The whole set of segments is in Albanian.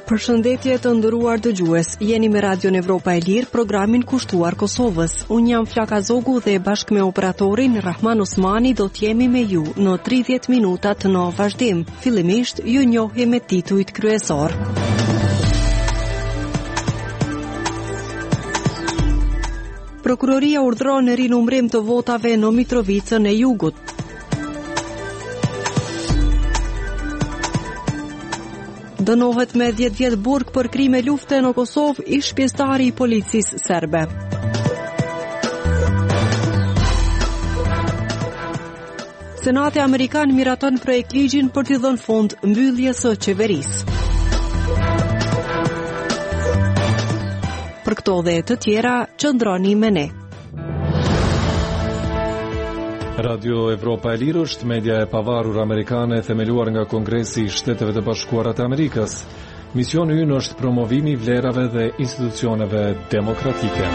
Përshëndetje të nderuar dëgjues, jeni me Radion Evropa e Lirë, programin kushtuar Kosovës. Unë jam Flaka Zogu dhe bashkë me operatorin Rahman Osmani do t'jemi me ju në 30 minutat në vazhdim. Fillimisht ju njohje me titujt kryesor. Prokuroria urdhron rinumërim të votave në Mitrovicën e Jugut. Dënohet me 10 vjet burg për krime lufte në Kosovë ish pjesëtari i policisë serbe. Senati Amerikan miraton projekt ligjin për t'i dhënë fond mbylljes së qeverisë. Për këto dhe të tjera, qëndroni me ne. Radio Evropa e Lirë është media e pavarur amerikane themeluar nga Kongresi i Shteteve të Bashkuara të Amerikës. Misioni ynë është promovimi i vlerave dhe institucioneve demokratike.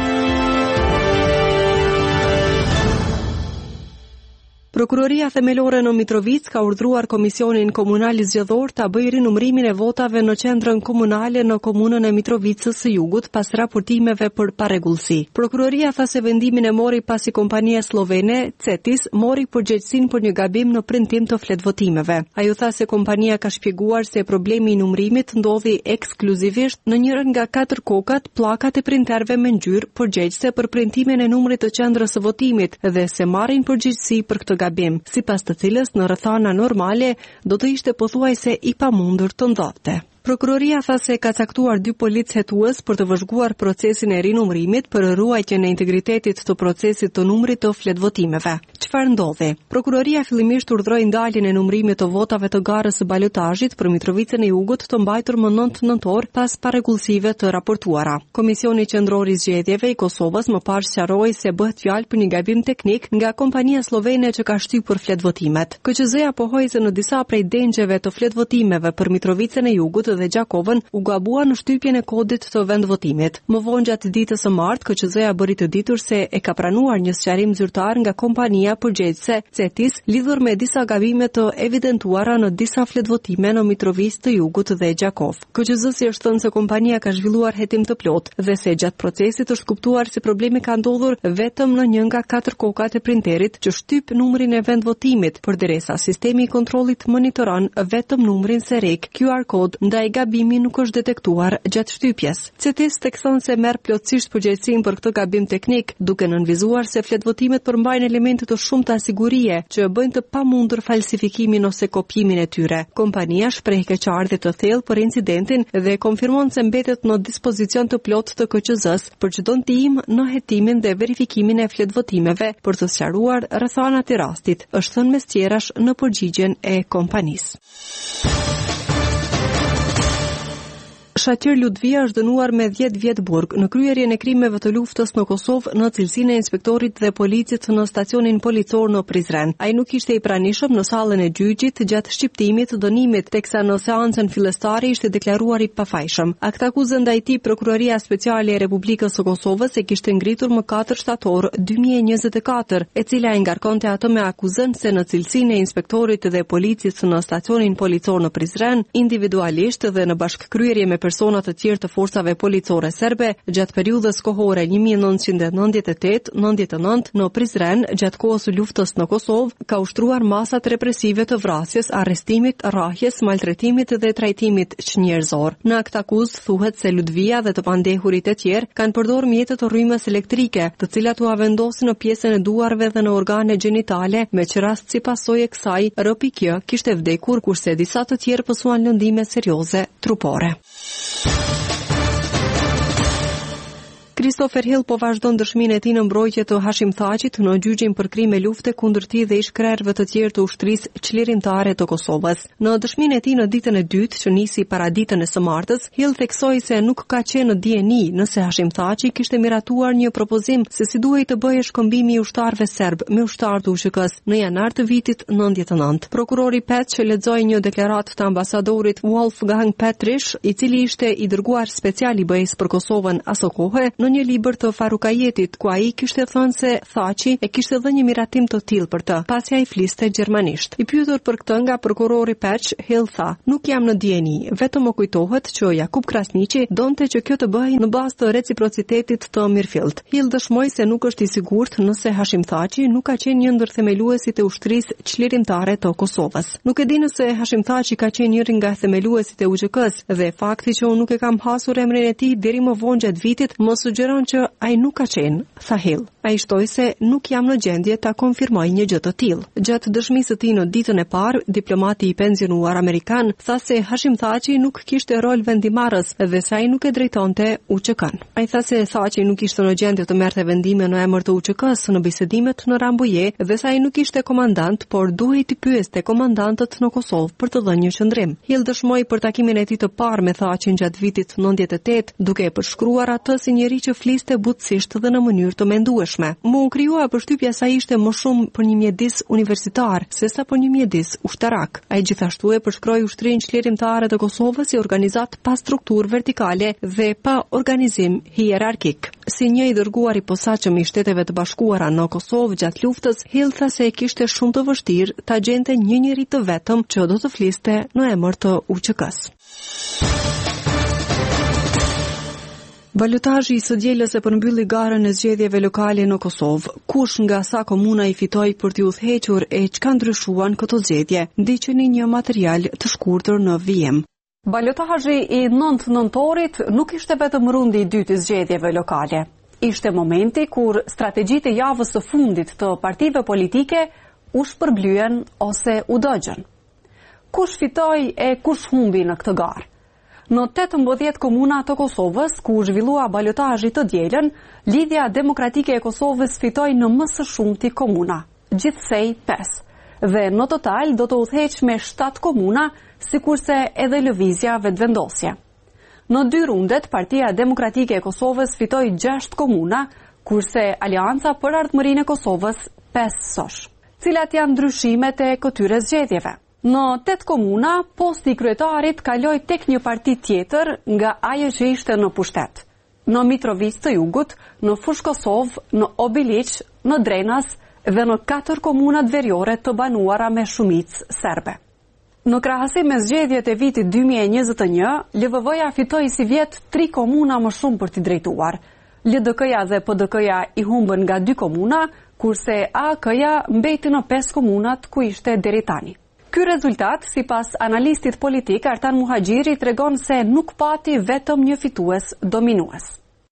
Prokuroria themelore në Mitrovic ka urdhëruar Komisionin Komunal Zgjedhor ta bëjë rinumërimin e votave në qendrën komunale në komunën e Mitrovicës së Jugut pas raportimeve për parregullsi. Prokuroria tha se vendimin e mori pasi kompania slovene Cetis mori përgjegjësinë për një gabim në printim të fletvotimeve. Ajo tha se kompania ka shpjeguar se problemi i numërimit ndodhi ekskluzivisht në njërin nga 4 kokat pllakat e printerëve me ngjyrë përgjegjëse për printimin e numrit të qendrës së votimit dhe se marrin përgjegjësi për këtë gabim, sipas të cilës në rrethana normale do të ishte pothuajse i pamundur të ndodhte. Prokuroria tha se ka caktuar 2 policë hetues për të vëzhguar procesin e rinumërimit për ruajtjen e integritetit të procesit të numrit të fletvotimeve. Çfarë ndodhi? Prokuroria fillimisht urdhëroi ndaljen e numërimit të votave të garës së balotazhit për Mitrovicën e Jugut të mbajtur më 9 nëntor pas parregullsive të raportuara. Komisioni Qendror i Zgjedhjeve i Kosovës më parë sqaroi se bëhet fjalë për një gabim teknik nga kompania slovene që ka shtypur fletvotimet. KQZ-ja pohoi se në disa prej dengjeve të fletvotimeve për Mitrovicën e Jugut dhe Gjakovën u gabua në shtypjen e kodit të vendvotimit. Më vonë gjatë ditës së martë, KQZ-ja bëri të ditur se e ka pranuar një sqarim zyrtar nga kompania përgjegjëse Cetis lidhur me disa gabime të evidentuara në disa fletvotime në Mitrovicë të Jugut dhe Gjakov. KQZ-si është thënë se kompania ka zhvilluar hetim të plotë dhe se gjatë procesit është kuptuar se problemi ka ndodhur vetëm në një nga 4 kokat e printerit që shtyp numrin e vendvotimit, përderisa sistemi i kontrollit monitoron vetëm numrin serek QR kod, ndaj gabimi nuk është detektuar gjatë shtypjes. Cetis thekson se merr plotësisht përgjegjësinë për këtë gabim teknik, duke nënvizuar se fletvotimet përmbajnë elemente të shumta sigurie që bëjnë të pamundur falsifikimin ose kopjimin e tyre. Kompania shpreh keqardhje të thellë për incidentin dhe konfirmon se mbetet në dispozicion të plotë të KQZ-s për çdo ndihmë në hetimin dhe verifikimin e fletvotimeve për të sqaruar rrethanat e rastit, është thënë mes tjerash në përgjigjen e kompanisë. Shatir Ludvia është dënuar me 10 vjet burg në kryerjen e krimeve të luftës në Kosovë në cilësinë e inspektorit dhe policit në stacionin policor në Prizren. Ai nuk ishte i pranishëm në sallën e gjyqit gjatë shqiptimit të dënimit, teksa në seancën fillestare ishte deklaruar i pafajshëm. Aktakuzën ndaj tij Prokuroria Speciale e Republikës së Kosovës e kishte ngritur më 4 shtator 2024, e cila e ngarkonte atë me akuzën se në cilësinë e inspektorit dhe policit në stacionin policor në Prizren, individualisht dhe në bashkëkryerje me persona të tjerë të forcave policore serbe gjatë periudhës kohore 1998-99 në Prizren, gjatë kohës së luftës në Kosovë, ka ushtruar masat represive të vrasjes, arrestimit, rrahjes, maltretimit dhe trajtimit çnjerëzor. Në aktakuzë thuhet se Ludvia dhe të pandehurit e tjerë kanë përdorur mjete të rrymës elektrike, të cilat u vendosin në pjesën e duarve dhe në organe gjinitale, me që rast si pasojë e kësaj, R.Q. kishte vdekur, kurse disa të tjerë pësuan lëndime serioze trupore. Christopher Hill po vazhdon dëshminë e tij në mbrojtje të Hashim Thaqit në gjyqin për krime lufte kundër tij dhe ish krerëve të tjerë të ushtrisë çlirimtare të Kosovës. Në dëshminë e tij në ditën e dytë, që nisi para ditën e së martës, Hill theksoi se nuk ka qenë në dieni nëse Hashim Thaqi kishte miratuar një propozim se si duhej të bëhej shkëmbimi i ushtarëve serb me ushtarë të USHK-s në janar të vitit 99. Prokurori Pet që lexoi një deklaratë të ambasadorit Wolfgang Petrish, i cili ishte i dërguar special i BE-s për Kosovën asë kohë, në një libër të Farukajetit, ku ai kishte thënë se Thaçi e kishte dhënë një miratim të tillë për të, pasi ai fliste gjermanisht. I pyetur për këtë nga prokurori Peç, Hill tha: "Nuk jam në dieni, vetëm më kujtohet që Jakub Krasniqi donte që kjo të bëhej në bazë të reciprocitetit të mirëfillt." Hill dëshmoi se nuk është i sigurt nëse Hashim Thaçi nuk ka qenë një ndër themeluesit e ushtrisë çlirimtare të Kosovës. Nuk e di nëse Hashim Thaçi ka qenë njëri nga themeluesit e UÇK-s dhe fakti që unë nuk e kam hasur emrin e tij deri më vonë gjatë vitit më sugjeron që ai nuk ka qenë, tha Hill. Ai shtoi se nuk jam në gjendje ta konfirmoj një gjë të tillë. Gjatë dëshmisë së tij në ditën e parë, diplomati i pensionuar amerikan tha se Hashim Thaçi nuk kishte rol vendimarrës dhe se ai nuk e drejtonte UÇK-n. Ai tha se Thaçi nuk ishte në gjendje të merrte vendime në emër të UÇK-s në bisedimet në Rambuje dhe se ai nuk ishte komandant, por duhej të pyeste komandantët në Kosovë për të dhënë një qendrim. Hill dëshmoi për takimin e tij të parë me Thaçin gjatë vitit 98, duke e përshkruar atë si njeri që fliste butësisht dhe në mënyrë të mendueshme. Mu krijua përshtypja se ai ishte më shumë për një mjedis universitar sesa për një mjedis ushtarak. Ai gjithashtu e përshkroi ushtrinë çlirimtare të Kosovës si organizat pa strukturë vertikale dhe pa organizim hierarkik. Si një i dërguar i posaçëm i Shteteve të Bashkuara në Kosovë gjatë luftës, Hill tha se kishte shumë të vështirë ta gjente një njeri të vetëm që do të fliste në emër të UÇK-s. Balotazhi i së dielës e përmbylli garën e zgjedhjeve lokale në Kosovë. Kush nga sa komuna i fitoi për t'i udhëhequr e çka ndryshuan këto zgjedhje? Ndiqeni një material të shkurtër në vijim. Balotazhi i 9 nëntorit nuk ishte vetëm rundi i dytë i zgjedhjeve lokale. Ishte momenti kur strategjitë e javës së fundit të partive politike u shpërblyen ose u dëgjën. Kush fitoi e kush humbi në këtë garë? Në 18 komuna të Kosovës, ku zhvillua balotazhi të dielën, Lidhja Demokratike e Kosovës fitoi në më së shumti komuna, gjithsej 5. Dhe në total do të udhëheq me 7 komuna, sikurse edhe lëvizja vetëvendosje. Në 2 rundet, Partia Demokratike e Kosovës fitoi 6 komuna, kurse Alianca për Ardhmërinë e Kosovës 5 sosh. Cilat janë ndryshimet e këtyre zgjedhjeve? Në 8 komuna, posti i kryetarit kaloi tek një parti tjetër nga ajo që ishte në pushtet. Në Mitrovicë të Jugut, në Fush Kosovë, në Obiliq, në Drenas dhe në 4 komunat veriore të banuara me shumicë serbe. Në krahasim me zgjedhjet e vitit 2021, LVV-ja fitoi si vjet 3 komuna më shumë për t'i drejtuar. LDK-ja dhe PDK-ja i humbën nga 2 komuna, kurse AK-ja mbeti në 5 komunat ku ishte deri tani. Ky rezultat, sipas analistit politik Artan Muhaxhiri, tregon se nuk pati vetëm një fitues dominues.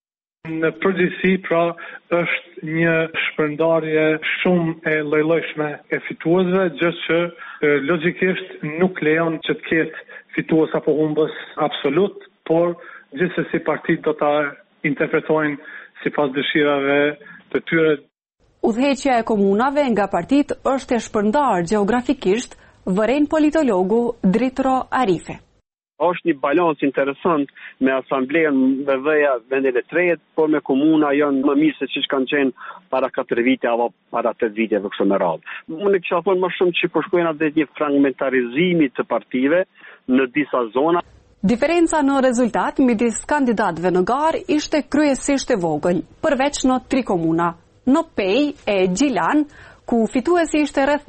Në përgjithësi, pra, është një shpërndarje shumë e lloj-llojshme e fituesve, gjë që logjikisht nuk lejon që të ketë fitues apo humbës absolut, por gjithsesi partitë do ta interpretojnë sipas dëshirave të tyre. Udhëheqja e komunave nga partitë është e shpërndarë gjeografikisht, vëren politologu Dritro Arife. Është një balans interesant me asambleën VV-ja vendet e trejet, por me komuna janë më mirë se ç'ish kanë qenë para 4 vite apo para 8 viteve kështu me radhë. Unë kisha thonë më shumë që përshkojnë atë një fragmentarizimi të partive në disa zona. Diferenca në rezultat midis kandidatëve në garë ishte kryesisht e vogël, përveç në 3 komuna. Në Pej e Gjilan, ku fituesi ishte rreth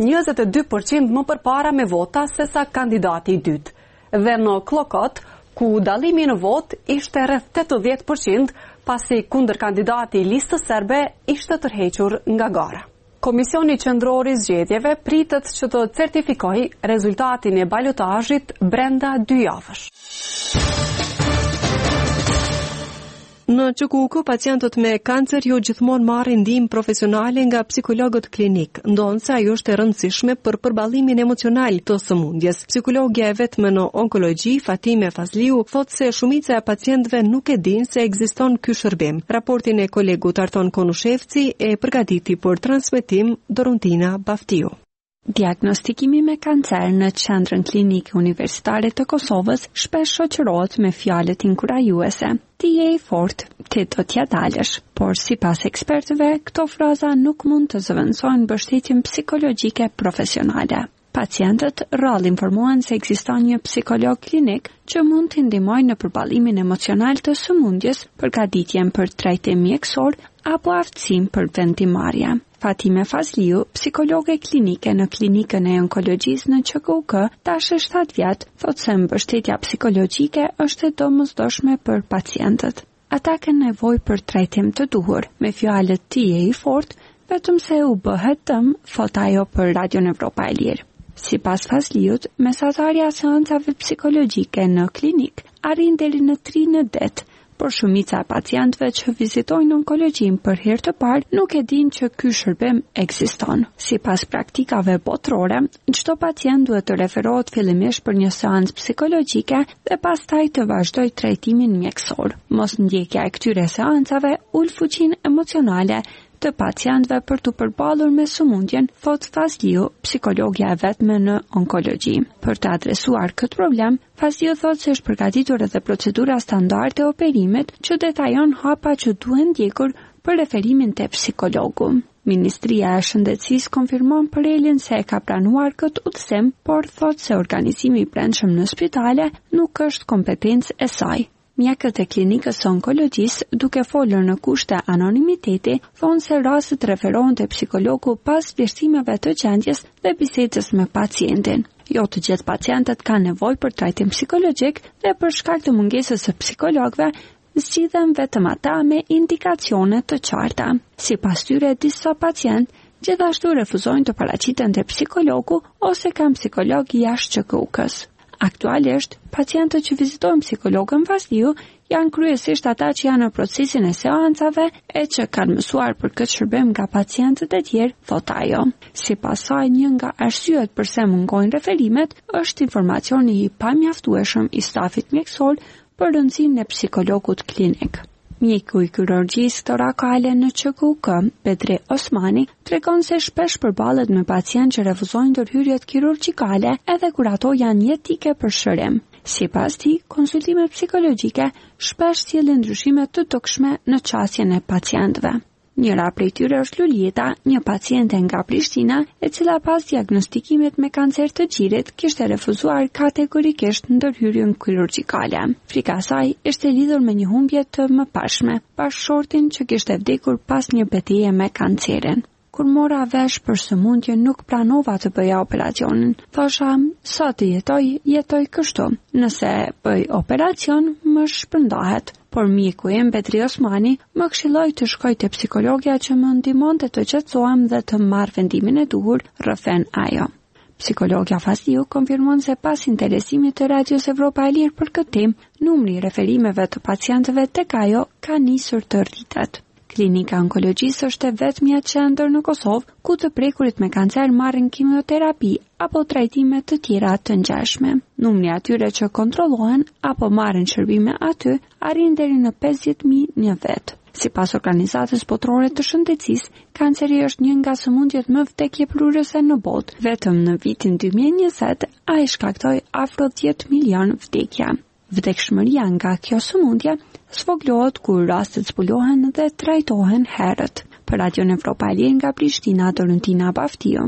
22% më përpara me vota se sa kandidati i dytë. Dhe në Klokot, ku dallimi në vot ishte rreth 80%, pasi kundër kandidati i listës serbe ishte tërhequr nga gara. Komisioni Qendror i Zgjedhjeve pritet që të certifikojë rezultatin e balotazhit brenda 2 javësh. Në QKUK, pacientët me kancer jo gjithmonë marrin ndihmë profesionale nga psikologët klinik, ndonse ajo është e rëndësishme për përballimin emocional të sëmundjes. Psikologja e vetme në onkologji, Fatime Fazliu, thotë se shumica e pacientëve nuk e dinë se ekziston ky shërbim. Raportin e kolegut Arton Konushevci e përgatiti për transmetim Dorontina Baftiu. Diagnostikimi me kancer në Qendrën Klinike Universitare të Kosovës shpesh shoqërohet me fjalët inkurajuese. Ti je i fortë, ti do t'ja dalësh, por sipas ekspertëve, këto fraza nuk mund të zëvendësojnë mbështetjen psikologjike profesionale. Pacientët rrallë informohen se ekziston një psikolog klinik që mund t'i ndihmojë në përballimin emocional të sëmundjes, përgatitjen për trajtim mjekësor apo aftësinë për vendimarrje. Fatime Fazliu, psikologe klinike në klinikën e onkologjisë në QKUK, tash 7 vjet, thotë se mbështetja psikologjike është e domosdoshme për pacientët. Ata kanë nevojë për trajtim të duhur, me fjalët tije i fortë, vetëm se u bëhet dëm, thot ajo për Radion Evropa e Lirë. Sipas Fazliut, mesatarja e seancave psikologjike në klinik arrin deri në 3 në det, por shumica e pacientëve që vizitojnë onkologjinë për herë të parë nuk e dinë që ky shërbim ekziston. Sipas praktikave botërore, çdo pacient duhet të referohet fillimisht për një seancë psikologjike dhe pastaj të vazhdojë trajtimin mjekësor. Mosndjekja e këtyre seancave ul fuqinë emocionale të pacientëve për të përballur me sëmundjen, thot Fazliu, psikologja e vetme në onkologji. Për të adresuar këtë problem, Fazliu thot se është përgatitur edhe procedura standarde e operimit që detajon hapa që duhen ndjekur për referimin te psikologu. Ministria e Shëndetësisë konfirmon për Elin se e ka pranuar këtë udhëzim, por thot se organizimi i brendshëm në spitale nuk është kompetencë e saj. Mjekët e klinikës së onkologjisë, duke folur në kushte anonimiteti, thonë se rastet referohen te psikologu pas vlerësimeve të gjendjes dhe bisedës me pacientin. Jo të gjithë pacientët kanë nevojë për trajtim psikologjik dhe për shkak të mungesës së psikologëve, zgjidhen vetëm ata me indikacione të qarta. Sipas tyre, disa pacientë gjithashtu refuzojnë të paraqiten te psikologu ose kanë psikolog jashtë QKUK-s. Aktualisht, pacientët që vizitojnë psikologën Fazliu janë kryesisht ata që janë në procesin e seancave e që kanë mësuar për këtë shërbim nga pacientët e tjerë, thot ajo. Sipas saj, një nga arsyet pse mungojnë referimet është informacioni i pamjaftueshëm i stafit mjekësor për rëndësinë e psikologut klinik. Mjeku i kirurgjisë torakale në QKUK, Bedri Osmani, tregon se shpesh përballet me pacientë që refuzojnë ndërhyrjet kirurgjikale edhe kur ato janë jetike për shërim. Sipas tij, konsultimet psikologjike shpesh sjellin ndryshime të dukshme në qasjen e pacientëve. Njëra prej tyre është Lulieta, një paciente nga Prishtina, e cila pas diagnostikimit me kancer të gjirit kishte refuzuar kategorikisht ndërhyrjen kirurgjikale. Frika e saj ishte lidhur me një humbje të mëparshme, bashkëshortin që kishte vdekur pas një betejë me kancerin. Kur mora vesh për sëmundje nuk pranova të bëja operacionin. Thosha, sa të jetoj kështu. Nëse bëj operacion, më shpërndahet. Por mjeku im Bedri Osmani më këshilloi të shkoj te psikologja që më ndihmonte të qetësohem dhe të marr vendimin e duhur, rrëfen ajo. Psikologja Fazliu konfirmon se pas interesimit të Radios Evropa e Lirë për këtë temë, numri i referimeve të pacientëve tek ajo ka nisur të rritet. Klinika onkologjisë është e vetmja qendër në Kosovë ku të prekurit me kancer marrin kimioterapi apo trajtime të tjera të ngjashme. Numri atyre që kontrollohen apo marrin shërbime aty arrin deri në 50.000 një vit. Sipas Organizatës Botërore të Shëndetësisë, kanceri është një nga sëmundjet më vdekjeprurëse në botë. Vetëm në vitin 2020 ai shkaktoi afro 10 milion vdekja. Vdekshmëria nga kjo sëmundje zvoglohet kur rastet zbulohen dhe trajtohen herët. Për Radion Evropa e Lirë nga Prishtina, Dorentina Baftiu.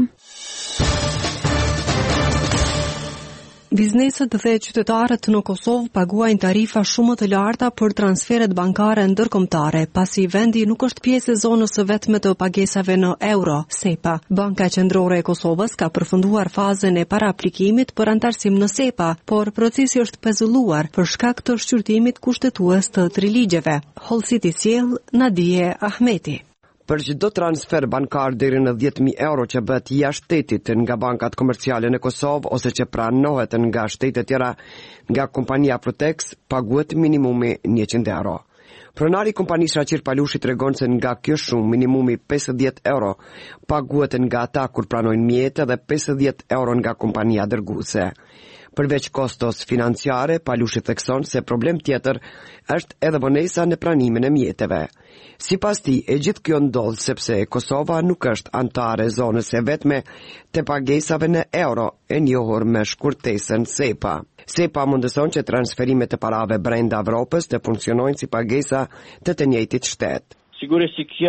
Bizneset dhe qytetarët në Kosovë paguajnë tarifa shumë të larta për transferet bankare ndërkombëtare, pasi vendi nuk është pjesë e zonës së vetme të pagesave në euro, SEPA. Banka Qendrore e Kosovës ka përfunduar fazën e paraaplikimit për antarësim në SEPA, por procesi është pezulluar për shkak të shqyrtimit kushtetues të triligjeve. Hollësit i sjell Nadije Ahmeti. Për çdo transfer bankar deri në 10.000 euro që bëhet jashtë shtetit nga bankat komerciale në Kosovë ose që pranohet nga shtete tjera nga kompania Protex, paguhet minimumi 100 euro. Pronari i kompanisë Raqir Palushi tregon se nga kjo shumë minimumi 50 euro paguhet nga ata kur pranojnë mjete dhe 50 euro nga kompania dërguese. Përveç kostos financiare, Palushi thekson se problem tjetër është edhe vonesa në pranimin e mjeteve. Sipas tij, e gjithë kjo ndodh sepse Kosova nuk është antare zonës e vetme të pagesave në euro, e njohur me shkurtesën SEPA. SEPA mundëson që transferimet e parave brenda Evropës të funksionojnë si pagesa të njëjtit shtet. Sigurisht që kjo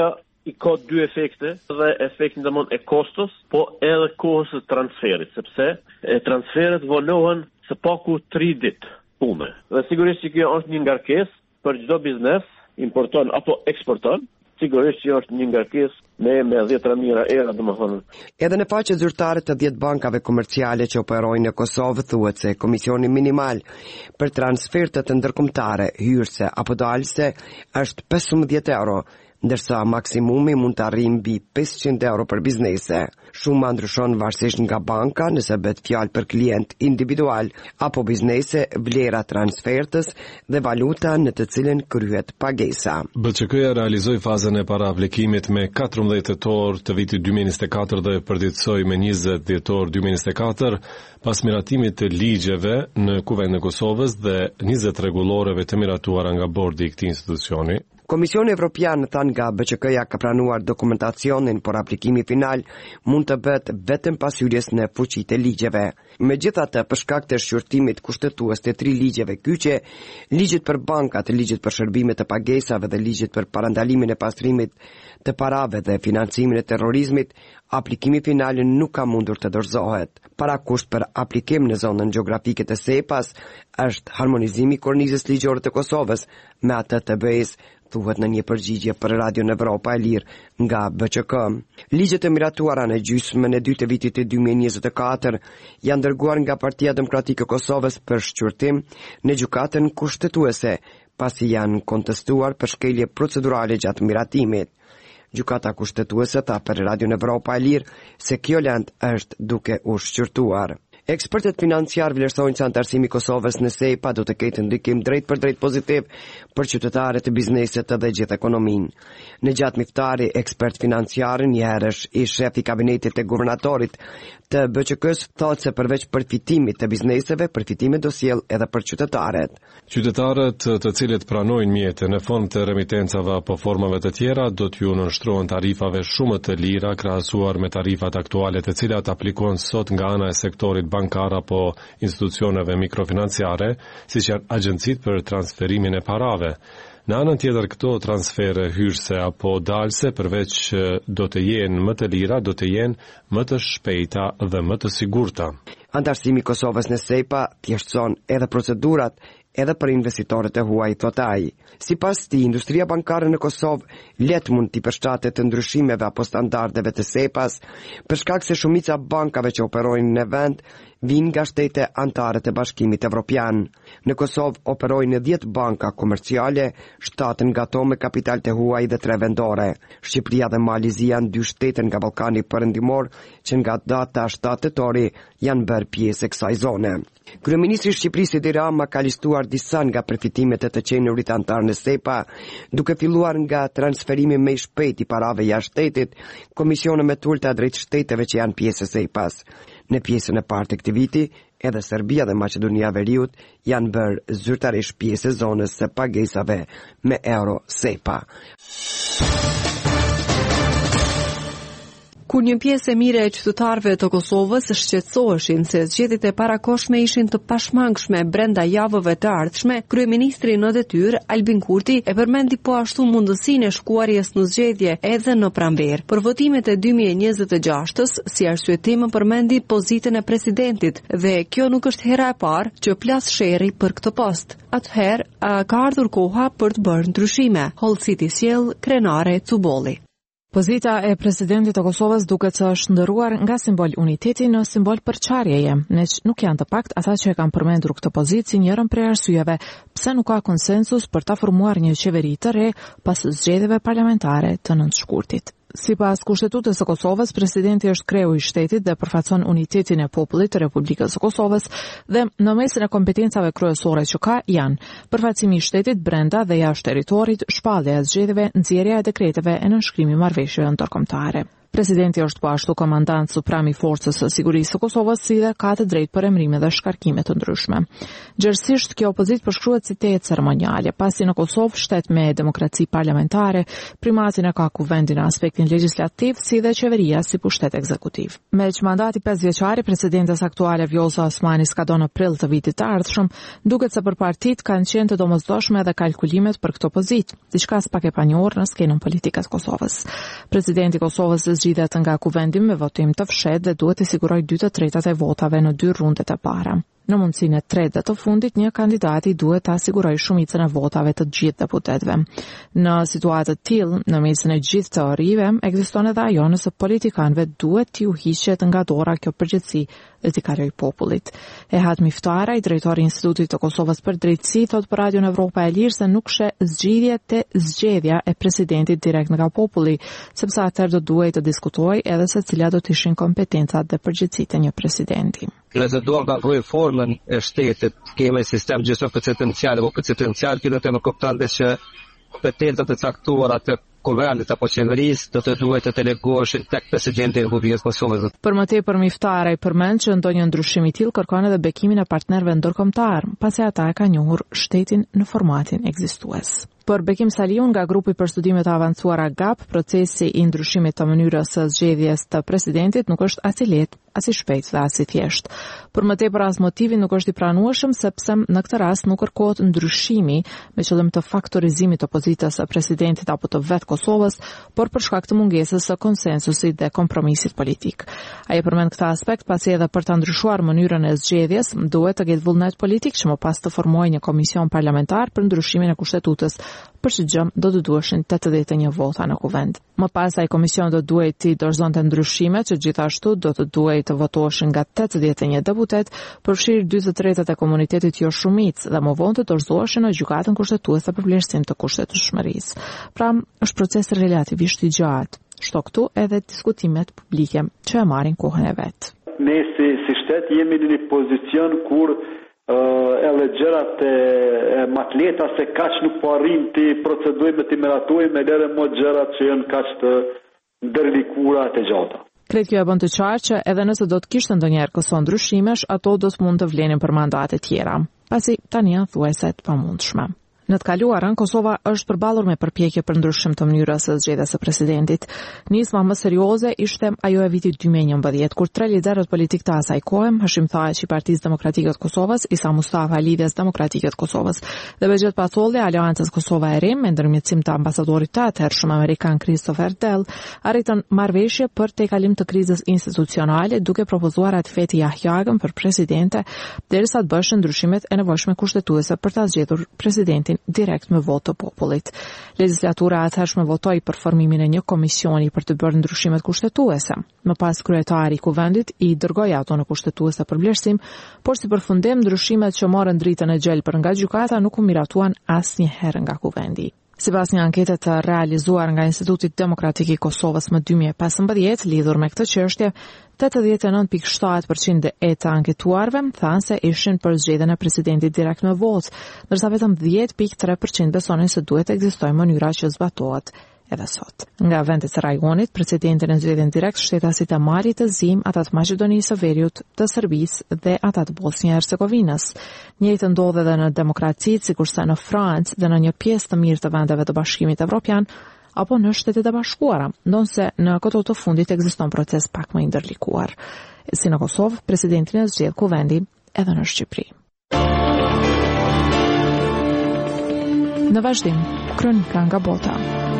i ka dy efekte, dhe efektin domon e kostos, po edhe kohës së transferit, sepse transferet volohen së paku 3 ditë pune. Dhe sigurisht që kjo është një ngarkesë për çdo biznes, importon apo eksporton. Sigurisht që është një ngarkesë me 10 mijëra euro, domethënë. Edhe në faqe zyrtare të 10 bankave komerciale që operojnë në Kosovë thuhet se komisioni minimal për transfertet të ndërkombëtare, hyrëse apo dalëse është 15 euro, ndërsa maksimumi mund të arrijë mbi 500 euro për biznese. Shuma ndryshon varësisht nga banka, nëse bëhet fjalë për klient individual apo biznese, vlera transfertës dhe valuta në të cilën kryhet pagesa. BCK-ja realizoi fazën e paravlekimit me 14 tetor të vitit 2024 dhe përditësoi me 20 dhjetor 2024 pas miratimit të ligjeve në Kuvendin e Kosovës dhe 20 rregulloreve të miratuara nga bordi i këtij institucioni. Komisioni Evropian than nga BCK-ja ka pranuar dokumentacionin, por aplikimi final mund të bëhet vetëm pas hyrjes në fuqi të ligjeve. Megjithatë, për shkak të shqyrtimit kushtetues të 3 ligjeve kyçe, ligjit për bankat, ligjit për shërbimet të pagesave dhe ligjit për parandalimin e pastrimit të parave dhe financimin e terrorizmit, aplikimi final nuk ka mundur të dorëzohet. Parakusht për aplikim në zonën gjeografike të SEPA-s është harmonizimi i kornizës ligjore të Kosovës me atë të BE-s, thuhet në një përgjigje për Radio Evropa e Lirë nga BCK. Ligjet e miratuara në gjysmën e 2 të vitit të 2024 janë dërguar nga Partia Demokratike e Kosovës për shqyrtim në gjykatën kushtetuese, pasi janë kontestuar për shkelje procedurale gjatë miratimit. Gjykata kushtetuese tha për Radio Evropa e Lirë se kjo lëndë është duke u shqyrtuar. Ekspertët financiar vlerësojnë se antarësimi i Kosovës në SEPA do të ketë ndikim drejt për drejt pozitiv për qytetarët e bizneset dhe gjithë ekonominë. Në gjatë miftari, ekspert financiar, një herësh i shef i kabinetit të guvernatorit të BCK-s, thotë se përveç përfitimit të bizneseve, përfitimet do sjellë edhe për qytetarët. Qytetarët të cilët pranojnë mjete në fond të remitencave apo formave të tjera do t'ju nënshtrohen tarifave shumë të lira krahasuar me tarifat aktuale të cilat aplikohen sot nga ana e sektorit bankar apo institucioneve mikrofinanciare, siç janë agjencitë për transferimin e parave. Në anën tjetër, këto transfere hyrëse apo dalëse përveç do të jenë më të lira, do të jenë më të shpejta dhe më të sigurta. Antarësimi i Kosovës në SEPA thjeshtëson edhe procedurat edhe për investitorët e huaj, thot ai. Sipas tij, industria bankare në Kosovë let mund t'i përshtatet të ndryshimeve apo standardeve të SEPA-s, për shkak se shumica bankave që operojnë në vend vinë nga shtete anëtare të Bashkimit Evropian. Në Kosovë operojnë 10 banka komerciale, 7 nga to me kapital të huaj dhe 3 vendore. Shqipëria dhe Malizia janë 2 shtete nga Ballkani Perëndimor që nga data 7 tetori janë bërë pjesë e kësaj zone. Kryeministri i Shqipërisë Edi Rama ka listuar disa nga përfitimet e të qenurit antar në SEPA, duke filluar nga transferimi më i shpejt i parave jashtë shtetit, komisione me tulta drejt shteteve që janë pjesë e SEPA-s. Në pjesën e parë të këtij viti, edhe Serbia dhe Maqedonia e Veriut janë bërë zyrtarisht pjesë e zonës së pagesave me euro SEPA. Kur një pjesë e mire e qytetarëve të Kosovës shqetësoheshin se zgjedhjet e parakohshme ishin të pashmangshme brenda javëve të ardhshme, kryeministri në detyrë Albin Kurti e përmendi po ashtu mundësinë e shkuarjes në zgjedhje edhe në pranverë. Për votimet e 2026-s, si arsyetim përmendi pozitën e presidentit dhe kjo nuk është hera e parë që plas sherri për këtë post. Atëherë ka ardhur koha për të bërë ndryshime, hollësiti sjell Krenare Cubolli. Pozita e presidentit të Kosovës duket se është ndëruar nga simbol uniteti në simbol përçarjeje, nuk janë të pakt ata që e kanë përmendur këtë pozitë si njërën prej arsyeve pse nuk ka konsensus për ta formuar një qeveri të re pas zgjedhjeve parlamentare të nëntëshkurtit. Sipas Kushtetutës së Kosovës, presidenti është kreu i shtetit dhe përfaqëson unitetin e popullit të Republikës së Kosovës dhe në mesin e kompetencave kryesore që ka janë përfaqësimi i shtetit brenda dhe jashtë territorit, shpallja e zgjedhjeve, nxjerrja e dekreteve e nënshkrimi i marrëveshjeve ndërkombëtare. Presidenti është po ashtu komandant suprem I Forcës së Sigurisë së Kosovës, si dhe ka të drejtë për emrime dhe shkarkime të ndryshme. Gjerësisht, kjo opozitë përshkruhet si teje ceremoniale, pasi në Kosovë, shtet me demokraci parlamentare, primatin e ka kuvendin në aspektin legjislativ, si dhe qeveria si pushtet ekzekutiv. Me që mandati 5 vjeçari, presidentes aktuale Vjosa Osmani s'ka do në prill të vitit të ardhshëm, duket se për partitë kanë qenë të domosdoshme edhe kalkulimet për këtë pozitë, diçka s'pak e panjohur në skenën politike të Kosovës. Presidenti Kosovës zgjidhet nga kuvendi me votim të fshehtë dhe duhet të sigurojë 2/3 e votave në 2 rundet e para. Në mundësinë e tretë dhe të fundit, një kandidati duhet të asigurojë shumicën e votave të gjithë deputetëve. Në situatë të tillë, në mesin e gjithë teorive, ekziston edhe ajo nëse politikanëve duhet t'u hiqet nga dora kjo përgjegjësi dhe t'i kalojë popullit. Ehat Miftara, I drejtori I Institutit të Kosovës për Drejtësi, thot për Radion Evropa e Lirë se nuk sheh zgjidhje te zgjedhja e presidentit direkt nga populli, sepse atëherë do duhet të diskutojë edhe se cilat do të ishin kompetencat dhe përgjegjësitë e një presidenti. Nëse duam ta reformën e shtetit, kemi sistem gjithë presidencial apo presidencial që do të më kupton që kompetencat e caktuara të kuvendit apo qeverisë do të duhet të delegoheshin tek presidenti I Republikës Kosovës. Për më tepër Miftara I përmend që ndonjë ndryshim I tillë kërkon edhe bekimin e partnerëve ndërkombëtar, pasi ata e kanë njohur shtetin në formatin ekzistues. Për Bekim Saliun nga grupi për studimet të avancuara GAP, procesi I ndryshimit të mënyrës së zgjedhjes të presidentit nuk është as I lehtë, as I shpejtë dhe as I thjeshtë. Për më tepër as motivi nuk është I pranueshëm sepse në këtë rast nuk kërkohet ndryshimi me qëllim të faktorizimit të pozitës së presidentit apo të vetë Kosovës, por për shkak të mungesës së konsensusit dhe kompromisit politik. Ai përmend këtë aspekt pasi edhe për ta ndryshuar mënyrën e zgjedhjes duhet të ketë vullnet politik që më pas të formojë një komision parlamentar për ndryshimin e kushtetutës, për që gjë do të duheshin 81 vota në kuvend. Më pas ai komision do duhet të dorëzonte ndryshimet që gjithashtu do të duhet të votoheshin nga 81 deputet, përfshirë 2/3 e komunitetit jo shumicë dhe më vonë të dorëzoheshin në gjykatën kushtetuese për vlerësim të kushtetueshmërisë. Pra, është proces relativisht I gjatë. Shto këtu edhe diskutimet publike që e marrin kohën e vet. Ne si shtet jemi në një pozicion kur edhe gjërat e matleta se kaq nuk po arrim të procedojmë të miratojmë edhe më gjërat që janë kaq të ndërlikuara të gjata. Kretë kjo e bën të qartë që edhe nëse do të kishte ndonjëherë këso ndryshimesh, ato do të mund të vlenin për mandate tjera, pasi tani janë thuajse të pamundshme. Në të kaluarën, Kosova është përballur me përpjekje për ndryshim të mënyrës së zgjedhjes së presidentit. Nisma më serioze ishte ajo e vitit 2011, kur 3 liderët politik të asaj kohe, Hashim Thaçi I Partisë Demokratike të Kosovës, Isa Mustafa I Lidhjes Demokratike të Kosovës dhe Begjet Patholli Aleancës Kosova e Re, me ndërmjetësim të ambasadorit të atëhershëm amerikan Christopher Dell, arritën marrëveshje për tejkalim të krizës institucionale, duke propozuar atë Feti Yahjagën për presidente, derisa të bëshën ndryshimet e nevojshme kushtetuese për ta zgjedhur presidentin direkt me votë të popullit. Legjislatura atëhershme votoi për formimin e një komisioni për të bërë ndryshimet kushtetuese. Më pas kryetari I kuvendit I dërgoi ato në kushtetuese për vlerësim, por si përfundim ndryshimet që morën dritën e gjelbër nga gjykata nuk u miratuan asnjëherë nga kuvendi. Sipas një ankete të realizuar nga Instituti Demokratik I Kosovës më 2015 lidhur me këtë çështje, 89.7% e të anketuarve thanë se ishin për zgjedhjen e presidentit direkt me votë, ndërsa vetëm 10.3% besonin se duhet të ekzistojë mënyra që zbatohet edhe sot. Nga vendet e rajonit, precedentin e zgjedhjen direkt shtetasit e Malit, të Zim, ata të Maqedonisë së Veriut, të Serbisë dhe ata të Bosnjë e Hercegovinës. Njëjtë ndodh edhe në demokracitë, sikurse në Francë dhe në një pjesë të mirë të vendeve të Bashkimit Evropian, apo në Shtetet e Bashkuara, ndonse në këto të fundit ekziston proces pak më I ndërlikuar. Si në Kosovë, presidentin e zgjedh kuvendi edhe në Shqipëri. Në vazhdim, kronika nga bota.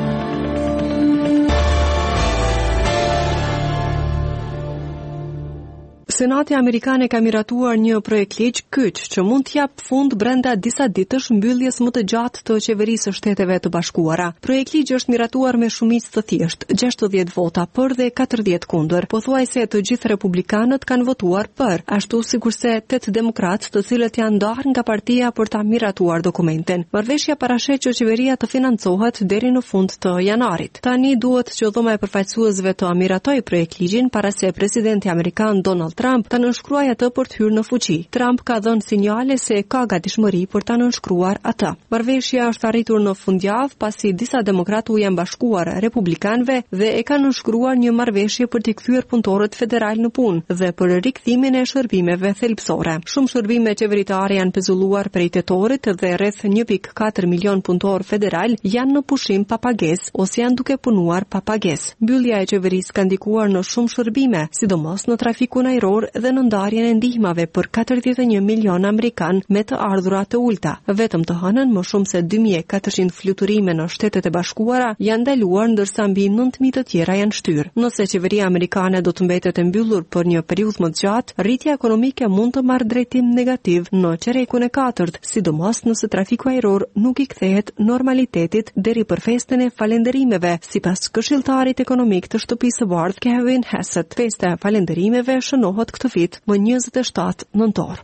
Senati Amerikan ka miratuar një projekt ligj kyç që mund të jap fund brenda disa ditësh mbylljes më të gjatë të qeverisë së Shteteve të Bashkuara. Projekt ligj është miratuar me shumicë të thjeshtë, 60 vota për dhe 40 kundër. Pothuajse të gjithë republikanët kanë votuar për, ashtu sikurse 8 demokratë, të cilët janë ndarë nga partia për ta miratuar dokumentin. Marrëveshja parashet që qeveria të financohet deri në fund të janarit. Tani duhet që dhoma e përfaqësuesve të miratojë projekt ligjin para se presidenti amerikan Donald Trump Trump ta nënshkruajë atë për të hyrë në fuqi. Trump ka dhënë sinjale se ka gatishmëri për ta nënshkruar atë. Marrëveshja është arritur në fundjavë pasi disa demokratë u janë bashkuar republikanëve dhe e kanë nënshkruar një marrëveshje për t'i kthyer punëtorët federal në punë dhe për rikthimin e shërbimeve thelbësore. Shumë shërbime qeveritare janë pezulluar prej tetorit dhe rreth 1.4 milion punëtor federal janë në pushim pa pagesë ose janë duke punuar pa pagesë. Mbyllja e qeverisë ka ndikuar në shumë shërbime, sidomos në trafikun ajror dhe në ndarjen e ndihmave për 41 milion amerikan me të ardhura të ulta. Vetëm të hënën më shumë se 2400 fluturime në Shtetet e Bashkuara janë ndaluar ndërsa mbi 9000 të tjera janë shtyrë. Nëse qeveria amerikane do të mbetet e mbyllur për një periudhë më të gjatë, rritja ekonomike mund të marrë drejtim negativ në qerekun e katërt, sidomos nëse trafiku ajror nuk i kthehet normalitetit deri për festën e falënderimeve, sipas këshilltarit ekonomik të Shtëpisë së Bardhë Kevin Hassett. Festa e falënderimeve shënohet këtë vit më 27 nëntor.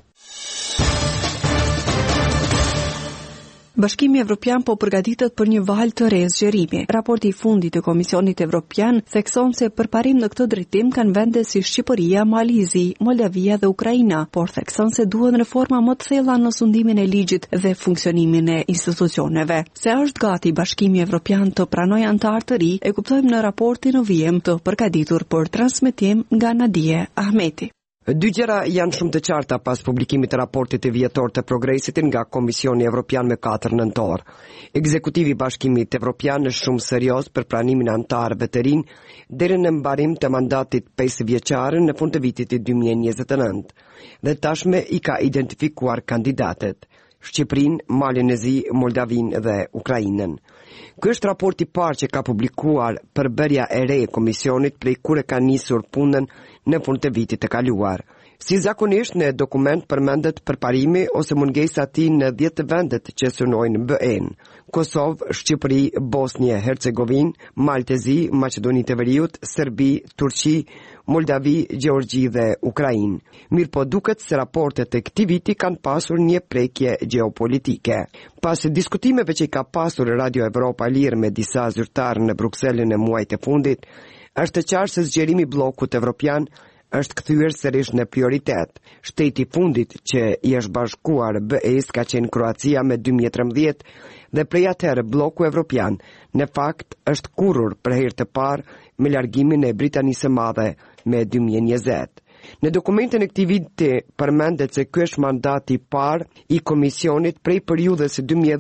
Bashkimi Evropian po përgatitet për një val të re zgjerimi. Raporti i fundit të Komisionit Evropian thekson se përparim në këtë drejtim kanë vende si Shqipëria, Malizi, Moldavia dhe Ukraina, por thekson se duhen reforma më të thella në sundimin e ligjit dhe funksionimin e institucioneve. Se është gati Bashkimi Evropian të pranojë antar të ri, e kuptojmë në raportin në vijim të përgatitur për transmetim nga Nadije Ahmeti. Dy gjëra janë shumë të qarta pas publikimit të raportit të vjetor të progresit nga Komisioni Evropian me 4 nëntor. Ekzekutivi i Bashkimit Evropian është shumë serioz për pranimin e antarëve të rinj deri në mbarim të mandatit 5 vjeçar në fund të vitit 2029 dhe tashme i ka identifikuar kandidatet: Shqipërinë, Malin e Zi, Moldavinë dhe Ukrainën. Ky është raporti i parë që ka publikuar përbërja e re e Komisionit prej kur e ka nisur punën në fund të vitit të kaluar. Si zakonisht në dokument përmendet përparimi ose mungesa e tij në 10 vendet që synojnë BE-n: Kosovë, Shqipëri, Bosnjë, Hercegovinë, Maltezi, Maqedoni të Veriut, Serbi, Turqi, Moldavi, Gjeorgji dhe Ukrainë. Mirëpo duket se raportet e këtij viti kanë pasur një prekje gjeopolitike. Pas diskutimeve që i ka pasur Radio Evropa e Lirë me disa zyrtarë në Brukselën e muajit të fundit, është qartë se zgjerimi i bllokut evropian është kthyer sërish në prioritet. Shteti i fundit që i është bashkuar BE-s ka qenë Kroacia me 2013 dhe prej atëherë bloku evropian në fakt është kurrur për herë të parë me largimin e Britanisë së Madhe me 2020. Në dokumentin e këtij viti përmendet se ky është mandati i parë i Komisionit prej periudhës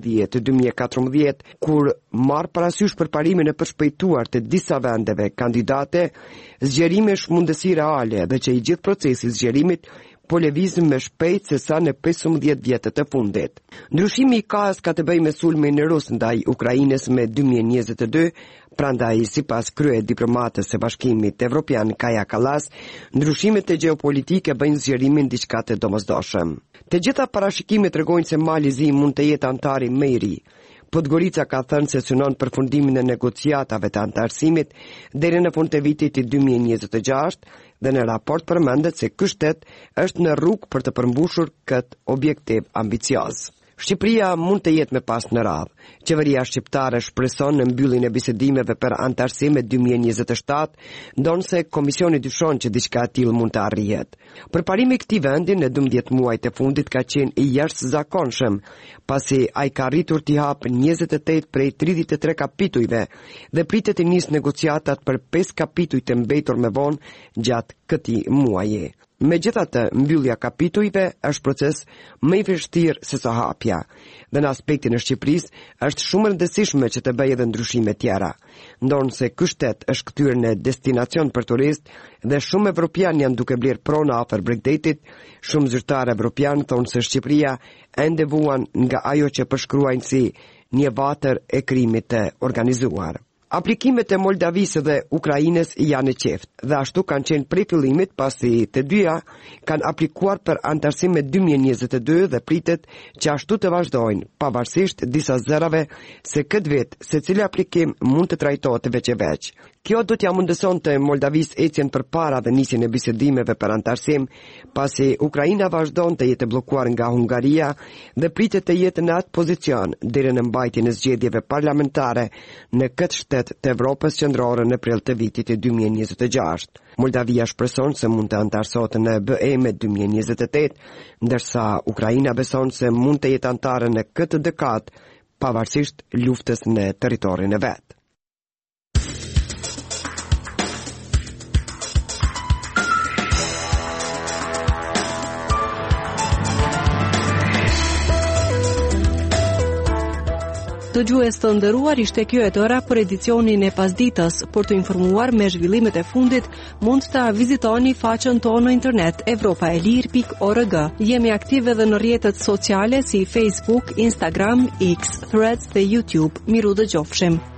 2010-2014, kur marr parasysh përparimin e përshpejtuar të disa vendeve kandidate, zgjerimi është mundësi reale dhe që i gjithë procesi i zgjerimit po lëvizim me shpejt se sa në 15 vjetët e fundit. Ndryshimi i KAS ka të bëjë me sulmin rus ndaj Ukrainës me 2022, prandaj sipas krye diplomatës së Bashkimit Evropian Kaja Kallas, ndryshimet e gjeopolitike bëjnë zgjerimin diçka të domosdoshëm. Të gjitha parashikimet tregojnë se Malizi mund të jetë antari më i ri. Podgorica ka thënë se synon përfundimin e negociatave të antarësimit deri në fund të vitit 2026 dhe në raport përmendet se ky shtet është në rrugë për të përmbushur këtë objektiv ambicioz. Shqipëria mund të jetë me pas në radhë. Qeveria shqiptare shpreson në mbylljen e bisedimeve për antarësim e 2027, ndonse Komisioni dyshon që diçka e tillë mund të arrihet. Përparimi i këtij vendi në 12 muajt e fundit ka qenë i jashtëzakonshëm, pasi ai ka arritur t'i hapë 28 prej 33 kapitujve dhe pritet të nisë negociatat për 5 kapituj të mbetur me vonë gjatë këtij muaji. Megjithatë, mbyllja kapitujve është proces më i vështirë se sa hapja, dhe në aspektin e Shqipërisë është shumë rëndësishme që të bëjë edhe ndryshime tjera. Ndonse ky shtet është kthyer në destinacion për turist dhe shumë evropianë janë duke bler prona afër Bregdetit, shumë zyrtarë evropianë thonë se Shqipëria ende vuan nga ajo që përshkruajnë si një vatër e krimit të organizuar. Aplikimet e Moldavisë dhe Ukrainës janë në qeft dhe ashtu kanë qenë prej fillimit, pasi të dyja kanë aplikuar për antarësim me 2022 dhe pritet që ashtu të vazhdojnë, pavarësisht disa zërave se këtë vit secili aplikim mund të trajtohet veç e veç. Kjo do t'ja mundësonte Moldavisë ecjen përpara dhe nisjen e bisedimeve për antarësim, pasi Ukraina vazhdon të jetë bllokuar nga Hungaria dhe pritet të jetë në atë pozicion deri në mbajtjen e zgjedhjeve parlamentare në këtë shtet qytet të Evropës qendrore në prill të vitit 2026. Moldavia shpreson se mund të antarësohet në BE me 2028, ndërsa Ukraina beson se mund të jetë anëtare në këtë dekadë, pavarësisht luftës në territorin e vet. Dëgjues të nderuar, ishte kjo e tëra për edicionin e pasditës. Për të informuar me zhvillimet e fundit, mund të vizitoni faqen tonë në internet evropaelir.org. Jemi aktive edhe në rrjetet sociale si Facebook, Instagram, X, Threads dhe YouTube. Miru dëgjofshim.